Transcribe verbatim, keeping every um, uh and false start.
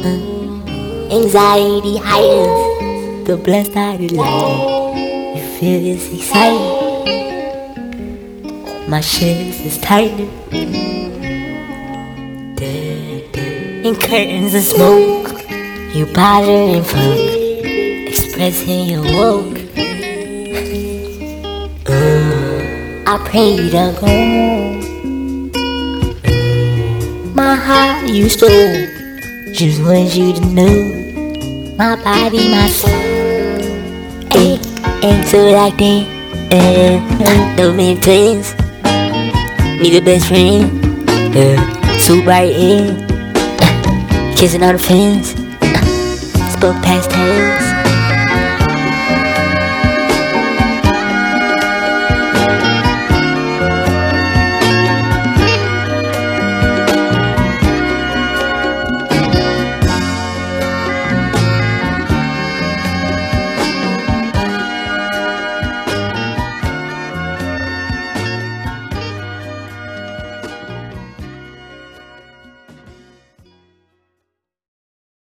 Anxiety heightens, the blood started lightening. You feel it's exciting. My chest is tightening. In curtains of smoke, you bothering folk, expressing your woke. uh, I pray you don't go. My heart you stole, just want you to know. My body, my soul, ain't, ain't so like that. Uh, don't mean twins, need a best friend. Uh, so bright in, kissing on the fence, spoke past tense.